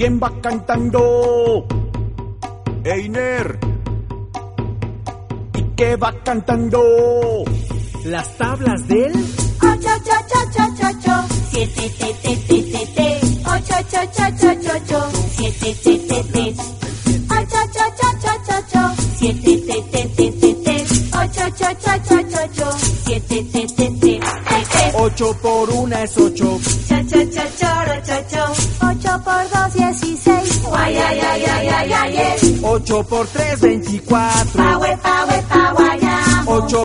¿Quién va cantando? Einer. ¿Y qué va cantando? Las tablas del 8, 8, 8, 8, 8, 7, te, te, te, te, te. 8, 8, 8, 8, 8, 7, te, te, te. 8, 8, 8, 8, 8, 7, te, te, te, te, te. 8, 8, 8, 8, 8, 7, te, te, te, te. 8 por 1 es 8. Cha, cha, cha, choro, cho, cho. 8 por 2, 16. Guay, ay, ay, ay, ay, ay, ay. 8 por 3, 24. Pa, we, pa, we, pa, guayamo. 8